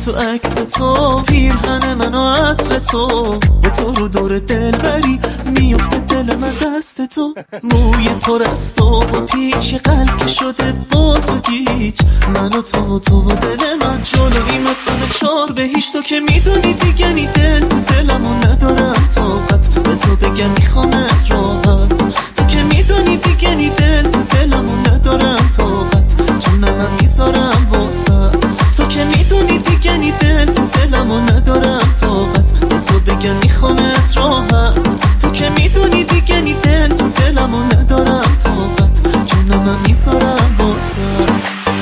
تو عکس تو، پیرهن من و عطر تو، با تو رو دور دل بری میفته دل من دست تو. موی پر از تو با پیچ قلب شده با تو گیج، من و تو و دل من جلوی مثلا چار به هیچ. تو که میدونی دیگه نی دل تو دلمو ندارم طاقت، بزا بگم میخوامت راحت. تو که میدونی دیگه نی دل تو دلمو ندارم طاقت، جونم میذارم واسط. تو که میدونی دیگه نی دل تو دلمو ندارم طاقت، بزا بگم میخوامت راحت. تو که میدونی دیگه نی دل تو دلمو ندارم طاقت، جونم میذارم واسط.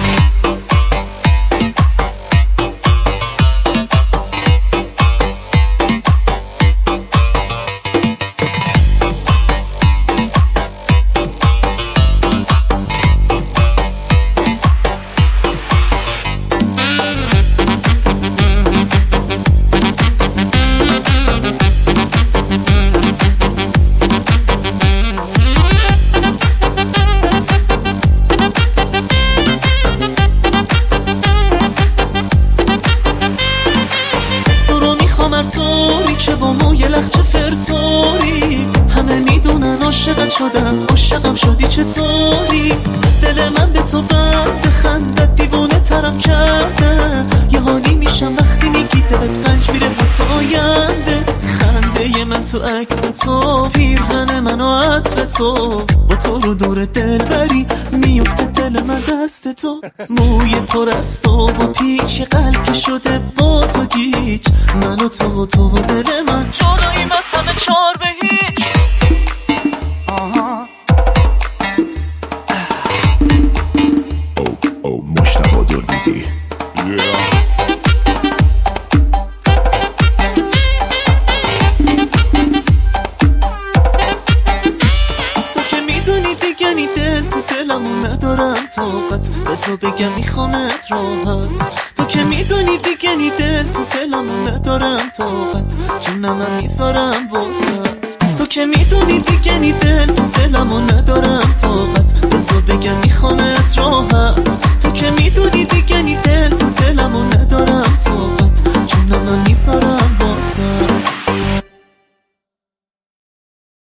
طوری که با موی لخچه فرطوری، همه میدونن عاشقت شدم، عاشقم شدی چطوری؟ دل من به تو بند خندت دیوونه ترم کرده، یه حالی میشم وقتی میگی دلت قنج میره واسه آینده. خنده من تو عکس تو، پیرهن من و عطر تو، با تو رو دور دل بری میفته دل من دست تو. موی پر از تو با پیچ قلب شده با تو گیج، من و تو و دل من جداییم از همه چار به هیچ. مجتبی دوربیدی. تو که میدونی دیگه نی دل تو دلمو ندارم طاقت، بزا بگم میخوامت راحت. تو که میدونی دیگه نی دل تو دلمو ندارم طاقت، جونم میذارم واسط. تو که میدونی دیگه نی دل تو دلمو ندارم طاقت،